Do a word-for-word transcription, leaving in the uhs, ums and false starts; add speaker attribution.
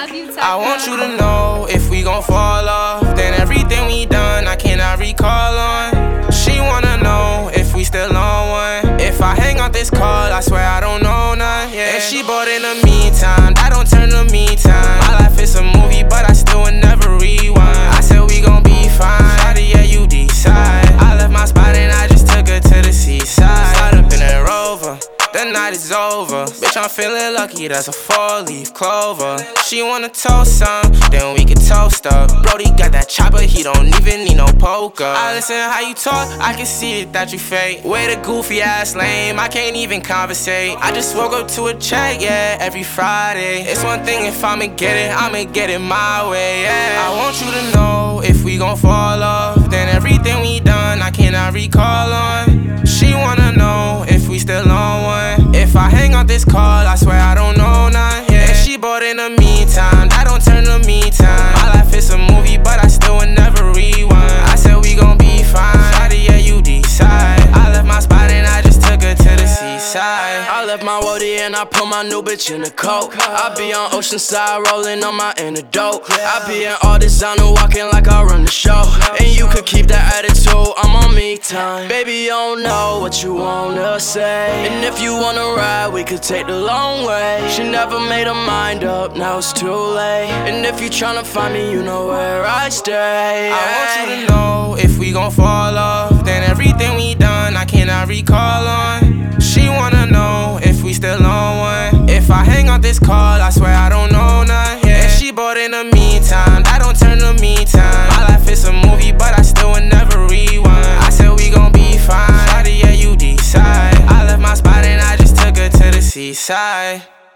Speaker 1: love you, Tucker.
Speaker 2: I want you to know if we gon' fall off, then everything we done I cannot recall on. She wanna know if we still on one. If I hang out this call, I swear I don't know none. Yeah. And she bought in the meantime, that don't turn to me time. My life is a movie, but I still would never rewind. I said we gon' be fine. Shawty, yeah, you decide. I left my spot and I just took her to the seaside. Slide up in a Rover. The night is over. Bitch, I'm feeling lucky, that's a four-leaf clover. She wanna toast some, then we can toast up. Brody got that chopper, he don't even need no poker. I listen how you talk, I can see it that you fake. Way the goofy ass lame, I can't even conversate. I just woke up to a check, yeah, every Friday. It's one thing if I'ma get it, I'ma get it my way, yeah. I want you to know if we gon' fall off, then everything we done I cannot recall on. She wanna know if we still on one. If I hang out this call, I swear I don't know none. Yeah. And she bought in the meantime, that don't turn to me time. My life is a movie, but I still would never rewind. I said we gon' be fine. Shawty, yeah, you decide. I left my spot and I just took her to the seaside.
Speaker 3: I left my woody and I put my new bitch in the coat. I be on Oceanside rolling on my antidote. I be in all designer walking like I run the show. And you could keep that attitude, I'm on me time. Baby, you don't know what you wanna say. And if you wanna ride, we could take the long way. She never made her mind up, now it's too late. And if you tryna find me, you know where I stay.
Speaker 2: I want you to know if we gon' fall off, then everything we done I cannot recall on. She wanna know if we still on one. If I hang out this call, I swear I don't know none. Yeah. And she bought in the meantime, that don't turn to me time. My life is a movie, but I still would never rewind. I said we gon' be fine. Shawty, yeah, you decide. I left my spot and I just took her to the seaside.